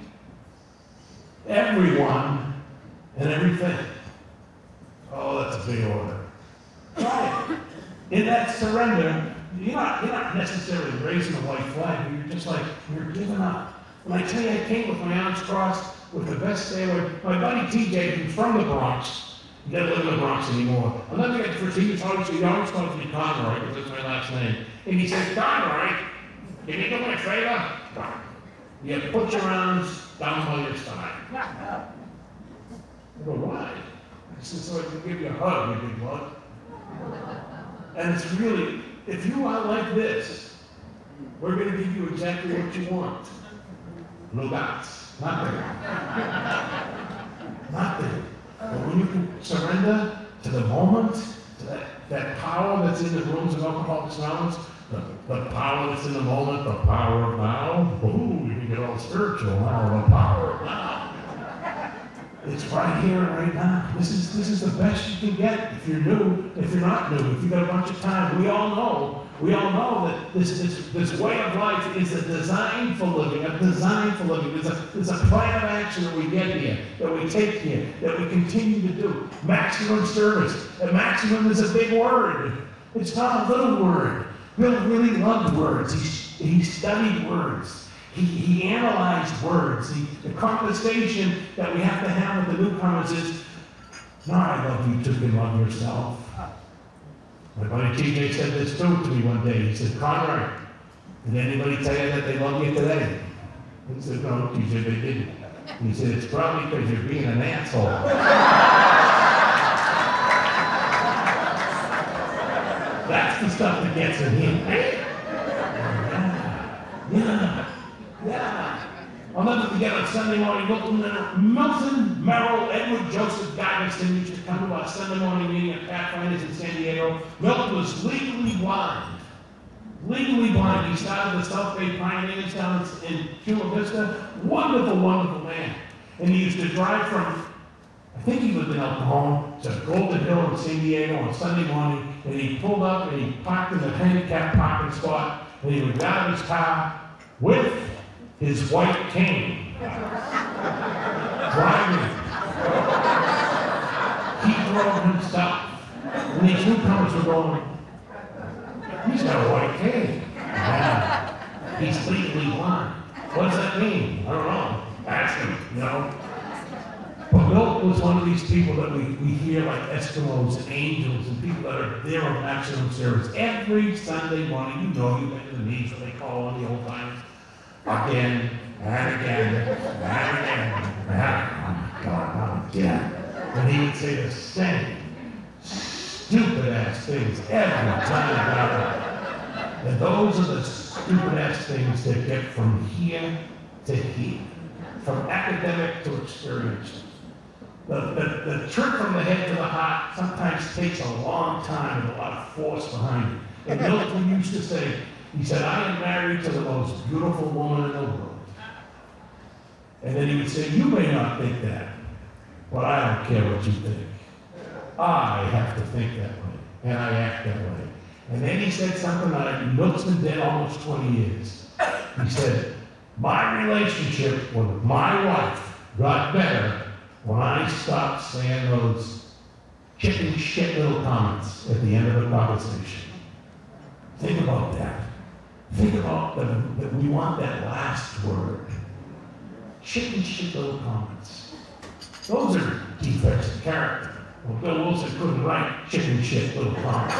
everyone and everything. Oh, that's a big order. Try it. In that surrender, you're not necessarily raising a white flag, but you're just like, you're giving up. When I tell you I came with my arms crossed, with the best sailor, my buddy TJ, who's from the Bronx, he doesn't live in the Bronx anymore. I'll never get the first, he always calls me Conroy, because that's my last name. And he said, Conroy, can you do me a favor? You put your arms down by your side. I go, why? I said, so I can give you a hug, you big bud. And it's really, if you are like this, we're going to give you exactly what you want. No doubts. Nothing. Nothing. But when you can surrender to the moment, to that power that's in the rooms of Alcoholics Anonymous, the power that's in the moment, the power of now. Ooh, you can get all spiritual now, the power of now. It's right here and right now. This is the best you can get if you're new, if you're not new, if you've got a bunch of time. We all know that this way of life is a design for living, There's a plan of action that we get here, that we take here, that we continue to do. Maximum service. And maximum is a big word. It's not a little word. Bill really loved words. He studied words. He analyzed words. The conversation that we have to have with the newcomers is, no, I love you too, you love yourself. My buddy TJ said this too to me one day. He said, Conrad, did anybody tell you that they love you today? He said, no, TJ, they didn't. He said, it's probably because you're being an asshole. That's the stuff that gets in him. Yeah. I'll never forget on Sunday morning, Milton, Merrill, Edward, Joseph Gagoston used to come to our Sunday morning meeting at Pathfinders in San Diego. Milton was legally blind. Legally blind. He started the South Bay Pioneers down in Chula Vista. Wonderful, wonderful man. And he used to drive from, I think he lived in El Cajon, to Golden Hill in San Diego on Sunday morning, and he pulled up and he parked in the handicapped parking spot, and he would get out of his car with his white cane, driving. He drove himself. And these newcomers were going, he's got a white cane. Yeah. He's legally blind. What does that mean? I don't know. Ask him, But Milt was one of these people that we hear like Eskimos and angels and people that are there on maximum service. Every Sunday morning, you've been to the meetings where they call on the old timers. Again, and again, and again, again. And he would say the same stupid-ass things every time. And those are the stupid-ass things that get from here to here, from academic to experiential. The trip from the head to the heart sometimes takes a long time and a lot of force behind it. And Milton used to say, he said, I am married to the most beautiful woman in the world. And then he would say, you may not think that, but I don't care what you think. I have to think that way, and I act that way. And then he said something that Milton's been dead almost 20 years. He said, my relationship with my wife got better when I stopped saying those chicken shit little comments at the end of the conversation. Think about that. Think about that we want that last word. Chicken shit little comments. Those are defects of character. Well, Bill Wilson couldn't write chicken shit little comments.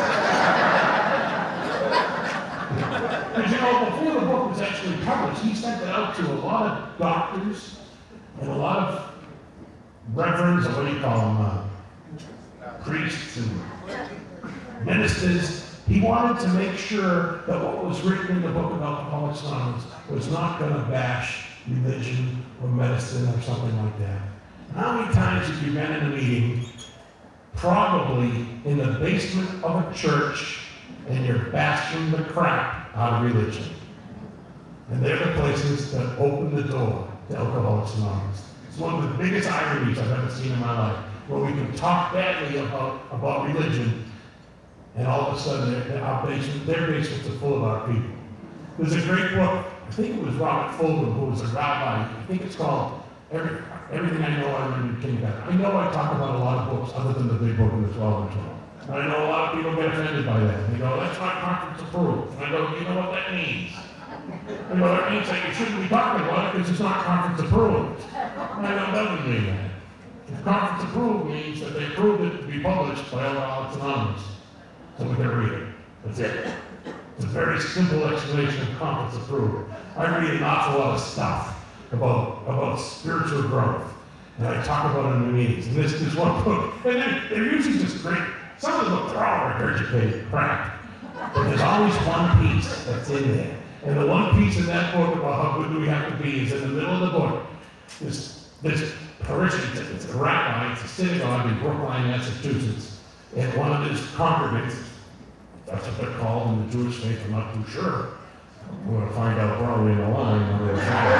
Because before the book was actually published, he sent it out to a lot of doctors and a lot of reverends, or what do you call them, priests and ministers. He wanted to make sure that what was written in the book of Alcoholics Anonymous was not going to bash religion or medicine or something like that. How many times have you been in a meeting, probably in the basement of a church, and you're bashing the crap out of religion? And they're the places that open the door to Alcoholics Anonymous. It's one of the biggest ironies I've ever seen in my life, where we can talk badly about religion, and all of a sudden their basements are full of our people. There's a great book, I think it was Robert Fulghum, who was a rabbi. I think it's called Everything I Know I Learned in Kindergarten. I know I talk about a lot of books other than the big book in the 12 and 12. And I know a lot of people get offended by that. They go, that's not conference approved. And I go, you know what that means? And that means that you shouldn't be talking about it because it's not conference approved. And I go, it doesn't mean that. If conference approved means that they approved it to be published by Alcoholics Anonymous. So we can read it. That's it. It's a very simple explanation of compass approval. I read an awful lot of stuff about spiritual growth, and I talk about it in the meetings. And this is one book, and they're usually just great. Some of the books are all regurgitated crap, but there's always one piece that's in there. And the one piece in that book about how good do we have to be is in the middle of the book. This parishioner, it's a rabbi, it's a synagogue in Brookline, Massachusetts, and one of his congregants, that's what they're called in the Jewish faith, I'm not too sure. We're going to find out probably in the line on the other side.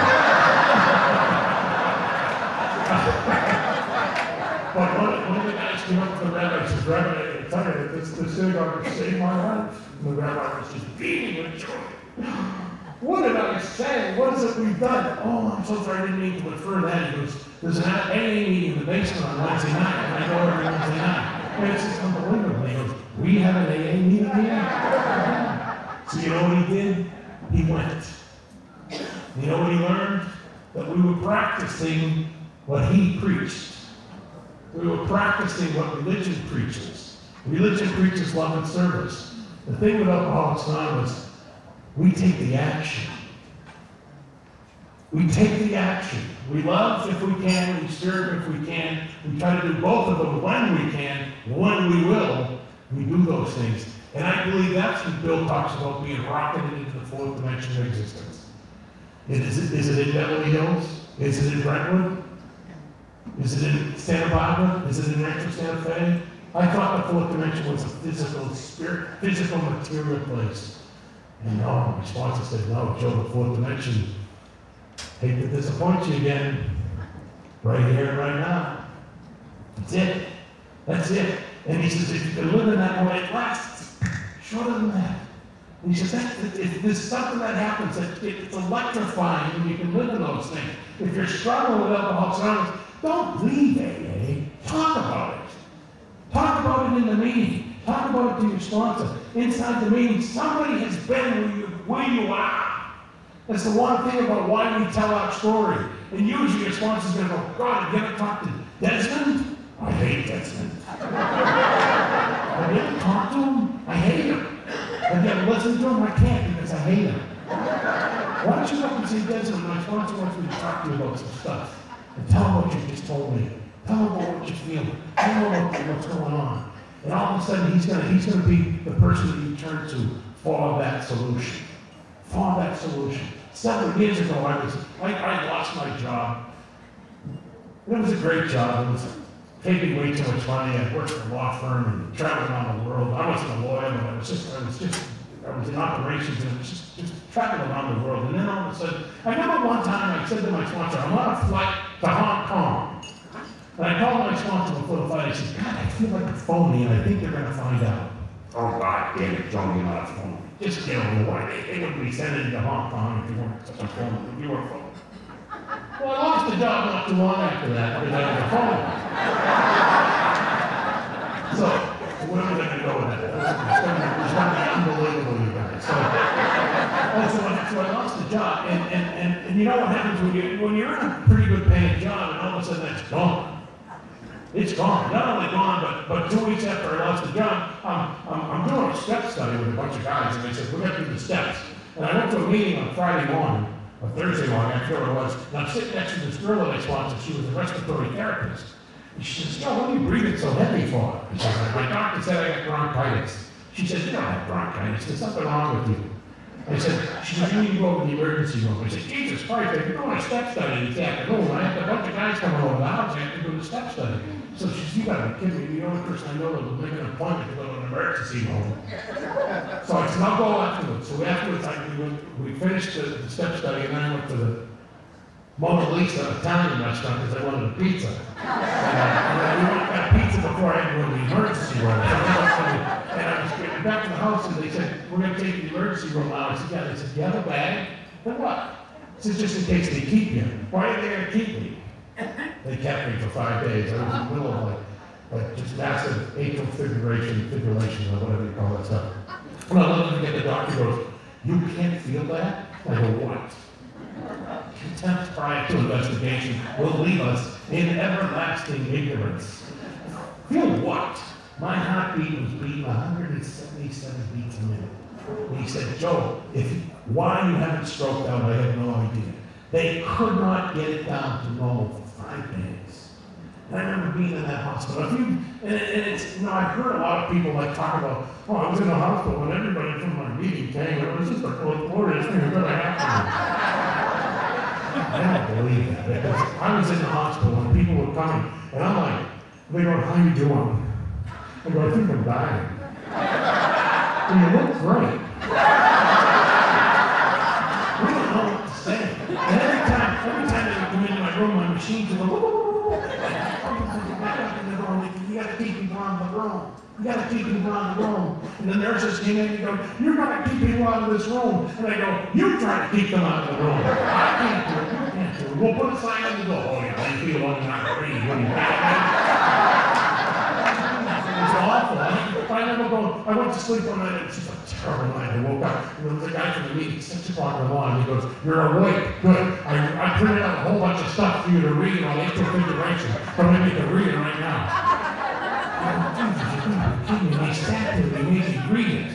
But one of the guys came up to the rabbi and says, Rabbi, I tell you, this synagogue has saved my life. And the rabbi was just beaming with joy. What did I say? What is it we've done? Oh, I'm so sorry, I didn't mean to refer to that. He goes, there's an AA meeting in the basement on Wednesday night, and I go every Wednesday night. And it's just unbelievable. He goes, we have an AA meeting here? So you know what he did? He went. You know what he learned? That we were practicing what he preached. We were practicing what religion preaches. Religion preaches love and service. The thing with Alcoholics Anonymous, we take the action. We take the action. We love if we can, we serve if we can, we try to do both of them when we can, when we will, we do those things. And I believe that's what Bill talks about being rocketed into the fourth dimension of existence. Is it in Beverly Hills? Is it in Brentwood? Is it in Santa Barbara? Is it in Rancho Santa Fe? I thought the fourth dimension was a physical material place. And no, my sponsor said, no, Joe, the fourth dimension, hate to disappoint you again, right here and right now. That's it. That's it. And he says, if you can live in that way, it lasts shorter than that. And he says, if there's something that happens, it's electrifying when you can live in those things. If you're struggling with Alcoholics Anonymous, don't leave AA. Talk about it. Talk about it in the meeting. Talk about it to your sponsor. Inside the meeting, somebody has been where you are. That's the one thing about why we tell our story. And usually your sponsor's going to go, God, have you ever talked to Desmond? I hate Desmond. Have you ever talked to him? I hate him. Have you ever listened to him? I can't because I hate him. Why don't you go and see Desmond? My sponsor wants me to talk to you about some stuff. And tell him what you just told me. Tell him about what you feel. Tell him about what's going on. And all of a sudden, he's going to be the person that you turn to for that solution. For that solution. Several years ago, I lost my job. It was a great job. It was taking way too much money. I worked for a law firm and traveled around the world. I wasn't a lawyer, but I was in operations and just traveling around the world. And then all of a sudden, I remember one time I said to my sponsor, I'm on a flight to Hong Kong. And I called my sponsor before the flight. I said, God, I feel like a phony, and I think they're going to find out. Oh, God damn it, Johnny, you're not a phony. Just get over the way. They wouldn't be sending you to Hong Kong if you weren't such a phony. If you were a phony. Well, I lost the job not too long after that because I was a phony. So, where was I going to go with that? It was going to be unbelievable, you guys. So I lost the job. And you know what happens when you're in a pretty good paying job and all of a sudden it's gone. It's gone. Not only gone, but 2 weeks after I lost the job, I'm doing a step study with a bunch of guys, and they said, we're going to do the steps. And I went to a meeting on Friday morning, or Thursday morning, I'm sure it was, and I'm sitting next to this girl that I sponsored. She was a respiratory therapist. And she says, yo, what are you breathing so heavy for? I said, my doctor said I got bronchitis. She says, you don't have bronchitis. There's something wrong with you. I said, she said, you need to go to the emergency room. I said, Jesus Christ, if you're doing a step study this afternoon, I have a bunch of guys coming over the house, I have to do the step study. So she said, you gotta be kidding me. You're the only person I know that will make an appointment to go to an emergency room. So I said, I'll go afterwards. So afterwards, we finished the step study, and then I went to the Mona Lisa Italian restaurant because I wanted a pizza. And we got pizza before I had to go to the emergency room. And I was getting back to the house, and they said, we're going to take the emergency room out. I said, yeah. They said, do you have a bag? Then what? I said, just in case they keep you. Why are they going to keep me? They kept me for 5 days. I was in the middle of like just massive atrial fibrillation, or whatever you call that stuff. And I'll never forget the doctor goes, you can't feel that? I go, what? Contempt prior to investigation will leave us in everlasting ignorance. Feel what? My heartbeat was beating 177 beats a minute. And he said, Joe, why you haven't stroked out, I have no idea. They could not get it down to normal for 5 days. And I remember being in that hospital. And it's, I've heard a lot of people talk about, I was in the hospital and everybody from my meeting came, it was just the glorious thing that ever happened. I don't believe that, because I was in the hospital when people were coming, and I'm like, they go, how you doing? I go, I think I'm dying. And you look great. We don't know what to say. And every time they would come into my room, my machines would go, you gotta keep people out of the room. You gotta keep people out of the room. And the nurses came in and go, you're gonna keep people out of this room. And I go, you try to keep them out of the room. I can't do it. You can't do it. We'll put a sign on the door. Oh yeah, you feel one not breathe when you It's awful. I went to sleep one night. It was just a terrible night. I woke up, and there was a guy from the meeting, 6 o'clock in the morning. He goes, you're awake. Good. I printed out a whole bunch of stuff for you to read on atrial fibrillation. But maybe you can read it right now. They sat there, they made me read it.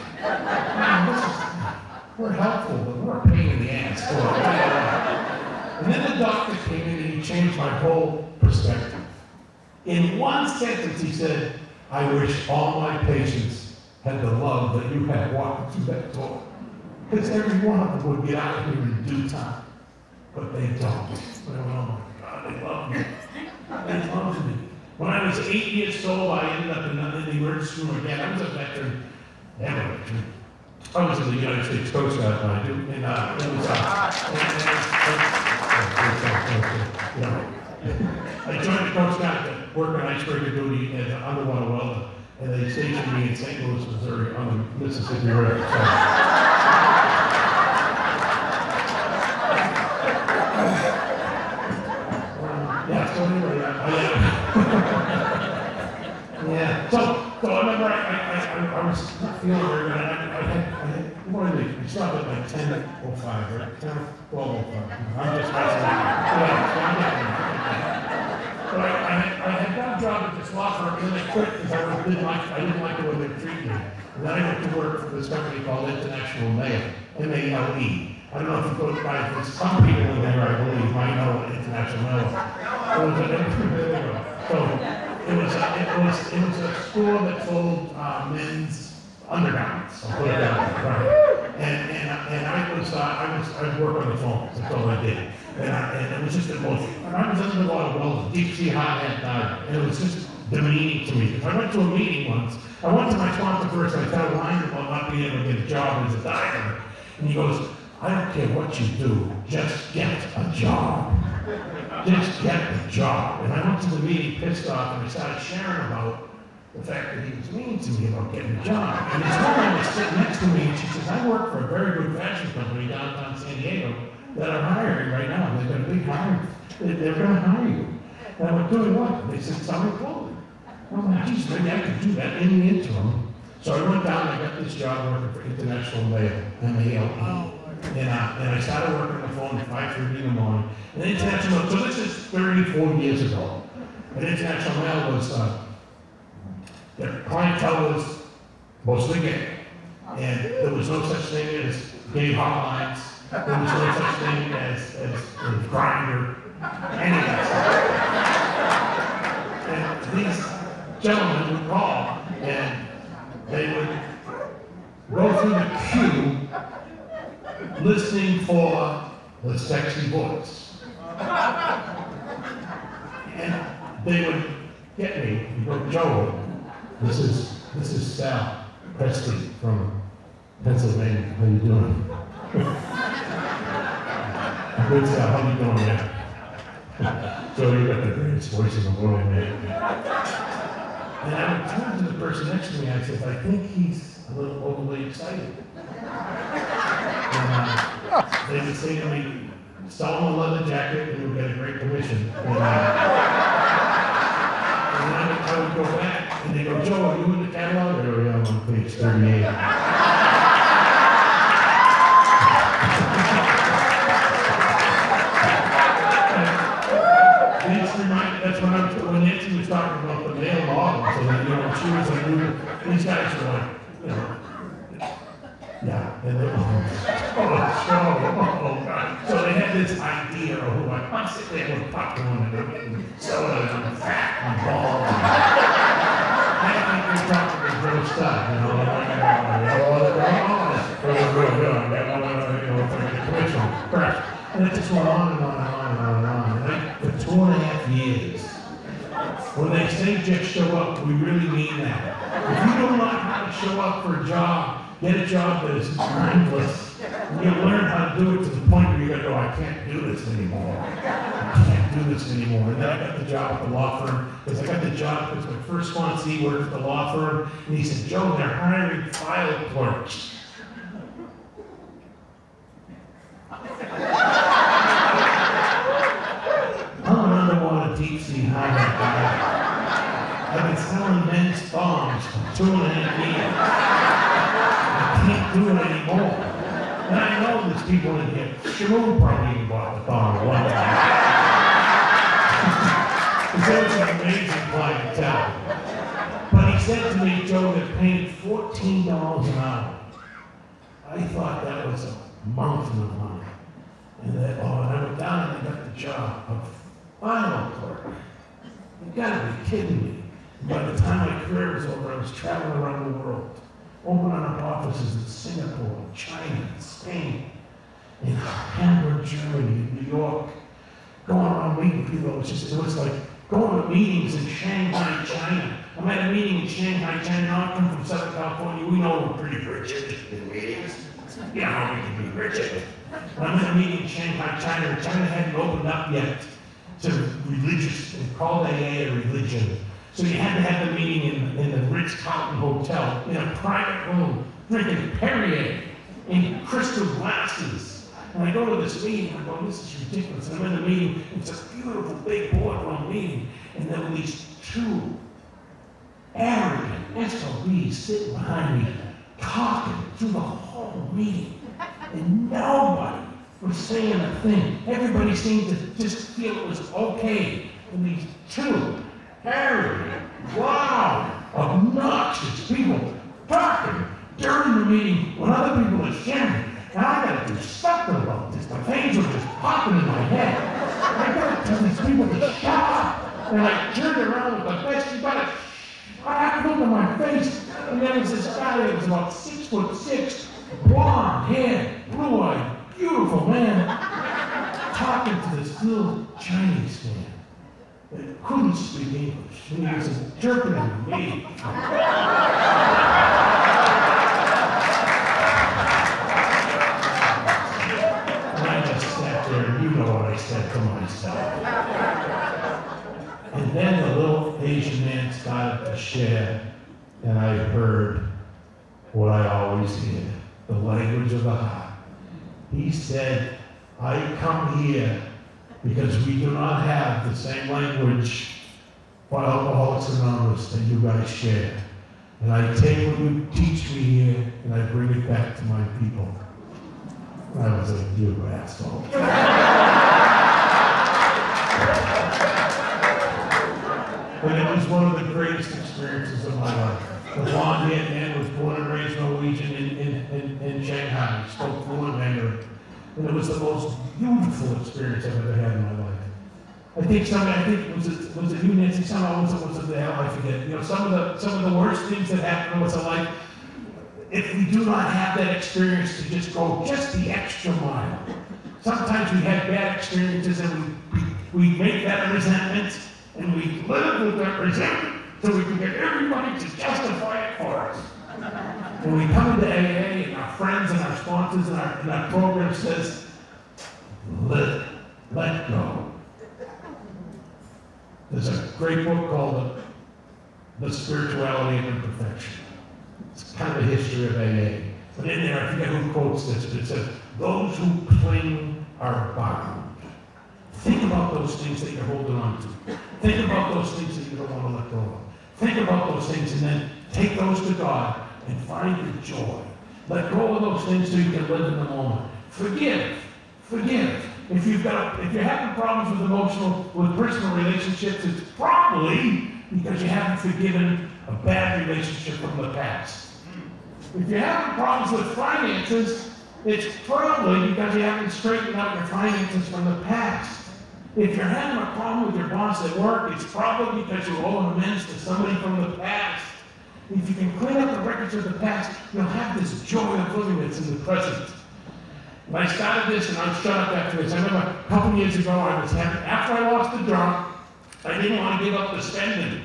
We're helpful, but we're a pain in the ass. And then the doctor came in and he changed my whole perspective. In one sentence, he said, I wish all my patients had the love that you had walking through that door. Because every one of them would get out of here in due time. But they don't. Oh my God, they love me. They love me. When I was 8 years old, I ended up in the emergency room again. I was a veteran. I was in the United States Coast Guard, I joined the Coast Guard to work on icebreaker duty as an underwater welder, and they stationed me in St. Louis, Missouri, on the Mississippi River. So I remember I was not feeling very good. I stopped at like 10:05, right? 10:12:05. I'm just messing But I had got a job at this law firm, and then I quit because I didn't like the way they treated me. And then I went to work for this company called International Mail, M-A-L-E. I don't know if you go by this. Some people in there, I believe, might know International Mail. It was a store that sold men's undergarments. I'll put it that way, right? And I worked on the phone. That's all I did. And it was just emotional. And I was under the water well, deep sea hot hat dive, and it was just demeaning to me. I went to a meeting once. I went to my sponsor first. I told him about not being able to get a job as a diver, and he goes, I don't care what you do, just get a job. Just get the job. And I went to the meeting pissed off, and I started sharing about the fact that he was mean to me about getting a job. And this woman was sitting next to me, and she says, I work for a very good fashion company downtown San Diego that are hiring right now. They've got a big hiring. They're going to hire you. And I went, doing what? They said, summer clothing. I'm like, geez, maybe I could do that in the interim. So I went down, I got this job working for International Mail, M-A-L-E. And I started working on the phone at 5:30 in the morning. And International, so this is 34 years ago. And International Mail was, the clientele was mostly gay. And there was no such thing as gay hotlines. There was no such thing as Grindr, any of that stuff. And these gentlemen would call, and they would go through the queue listening for the sexy voice. And they would get me and go, Joe, this is Sal Presley from Pennsylvania. How you doing? Good, Sal. How you doing, man? Joe, you got the greatest voice in the world, man. And I would turn to the person next to me, I said, I think he's a little overly excited. And they would say to me, sell him a leather jacket and you'll get a great commission. And I would go back and they go, Joe, are you in the catalog? I go, yeah, I'm on page 38. That's when Nancy was talking about the male model, so that, she was like, these guys are like, Yeah, and they, oh God. So they had this idea of who I sit there with popcorn and everything, soda and fat and bald. I think they're talking to real stuff, you know. And it just went on and on and on and on and on. And for 2.5 years, when they say just show up, we really mean that. If you don't know how to show up for a job, get a job that is mindless. You'll learn how to do it to the point where you're going to go, I can't do this anymore. I can't do this anymore. And then I got the job at the law firm, because I got the job because my first sponsee worked at the law firm, and he said, Joe, they're hiring file clerks. I'm an underwater deep sea highway guy. I've been selling men's thongs for 2.5 years. I can't do it anymore. And I know there's people in here. Shamoon probably even bought the thong one time. Because it was an amazing clientele. But he said to me, Joe, they're paying $14 an hour. I thought that was a mountain of money. And then, and I went down and I got the job of file clerk. You gotta be kidding me. By the time my career was over, I was traveling around the world, opening up offices in Singapore, China, Spain, in Hamburg, Germany, in New York, going around meeting people. It was like going to meetings in Shanghai, China. I'm at a meeting in Shanghai, China. I come from Southern California. We know we're pretty rigid in meetings. You know how we can be rigid. And I'm at a meeting in Shanghai, China. China hadn't opened up yet to religious, they called AA a religion. So you had to have the meeting in the Ritz-Carlton Hotel, in a private room, drinking Perrier in crystal glasses. And I go to this meeting, I go, this is ridiculous. And I'm in the meeting, it's a beautiful big boardroom meeting, and there were these two arrogant SOBs sitting behind me, talking through the whole meeting. And nobody was saying a thing. Everybody seemed to just feel it was okay for these two arrogant, loud, obnoxious people talking during the meeting when other people are sharing. And I gotta do something about this. The veins are just popping in my head. I gotta tell these people to shut up. And I turned around with the best, you gotta I looked at my face, and there was this guy that was about 6'6", blonde hair, blue-eyed, beautiful man, talking to this little Chinese man that couldn't speak English. And he was interpreting to me. And I just sat there, and you know what I said to myself. And then the little Asian man started to share, and I heard what I always hear, the language of the heart. He said, I come here because we do not have the same language for Alcoholics Anonymous that you guys share. And I take what you teach me here, and I bring it back to my people. And I was like, you asshole. And it was one of the greatest experiences of my life. The blonde-haired man was born and raised Norwegian in Shanghai. He spoke fluent Mandarin. And it was the most beautiful experience I've ever had in my life. I think was it you, Nancy? Somehow was it the hell? I forget. You know, some of the worst things that happen in our life. If we do not have that experience to just go just the extra mile. Sometimes we have bad experiences and we make that a resentment. And we live with that resentment so we can get everybody to justify it for us. When we come into AA and our friends and our sponsors and our program says, let go. There's a great book called The Spirituality of Imperfection. It's kind of a history of AA. But in there, I forget who quotes this, but it says, those who cling are bound. Think about those things that you're holding on to. Think about those things that you don't want to let go of. Think about those things and then take those to God and find your joy. Let go of those things so you can live in the moment. Forgive. If you're having problems with personal relationships, it's probably because you haven't forgiven a bad relationship from the past. If you're having problems with finances, it's probably because you haven't straightened out your finances from the past. If you're having a problem with your boss at work, it's probably because you owe amends to somebody from the past. If you can clean up the records of the past, you'll have this joy of living that's in the present. When I started this, and I shut up after this, I remember a couple years ago, after I lost the job, I didn't want to give up the spending.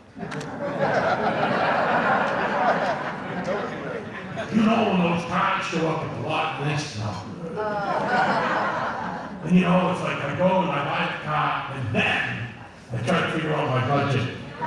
You know when those cars show up at the lot next to them. And you know, it's like I go and I buy the car, and then I try to figure out my budget.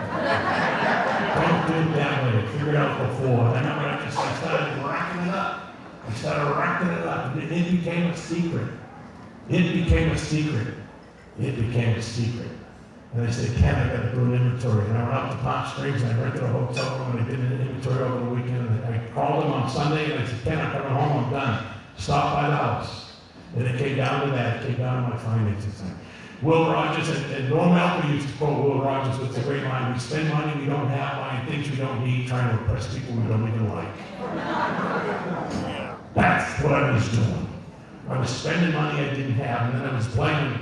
Don't do it that way. Figure it out before. I remember I started racking it up. I started racking it up, and it became a secret. It became a secret. It became a secret. And I said, Ken, I got to do an inventory. And I went out to Palm Springs, and I rented a hotel room, and I did an inventory over the weekend. And I called him on Sunday, and I said, Ken, I'm coming home, I'm done. Stop by the house. And it came down to that. It came down to my finances. Will Rogers and Norm Alper used to quote Will Rogers with a great line, we spend money we don't have, buying things we don't need, trying to impress people we don't even like. That's what I was doing. I was spending money I didn't have, and then I was blaming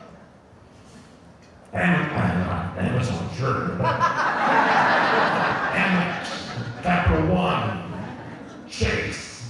Amazon, sure. Amex, Capital One, Chase,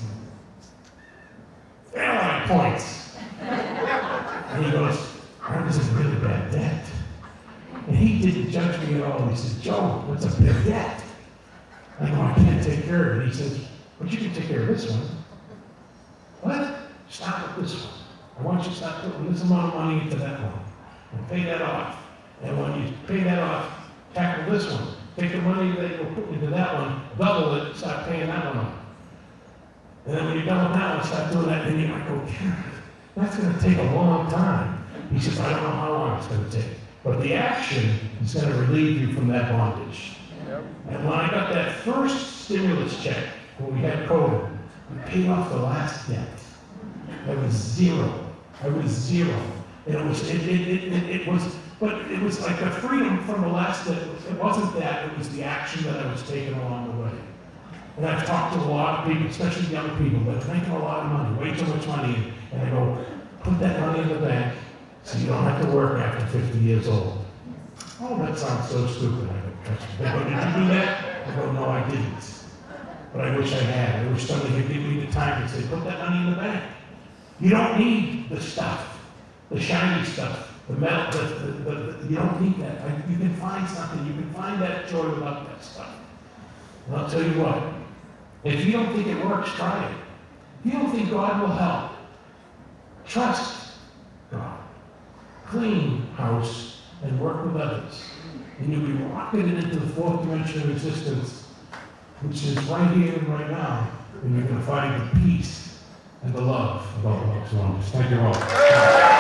airline points. And he goes, I was in really bad debt. And he didn't judge me at all. He said, Joe, what's a big debt? I go, I can't take care of it. He says, but you can take care of this one. What? Stop with this one. I want you to stop putting this amount of money into that one. And pay that off. And when you pay that off, tackle this one. Take the money that you'll put into that one, double it, start paying that one off. And then when you're done with that one, start doing that, and you're like, okay, that's going to take a long time. He says, I don't know how long it's going to take. But the action is going to relieve you from that bondage. Yep. And when I got that first stimulus check, when we had COVID, we paid off the last debt. I was zero. I was zero. And it was like the freedom from the last debt. It wasn't that, it was the action that I was taking along the way. And I've talked to a lot of people, especially young people, that are making a lot of money, way too much money, and I go, put that money in the bank so you don't have to work after 50 years old. Oh, that sounds so stupid. I go, trust me. They go, did you do that? I go, no, I didn't. But I wish I had. I wish somebody could give me the time to say, put that money in the bank. You don't need the stuff, the shiny stuff, the metal, you don't need that. You can find something. You can find that joy without that stuff. And I'll tell you what, if you don't think it works, try it. If you don't think God will help, trust God. Clean house and work with others. And you'll be rocketed into the fourth dimension of existence, which is right here and right now, and you're going to find the peace and the love of all those around us. Thank you all.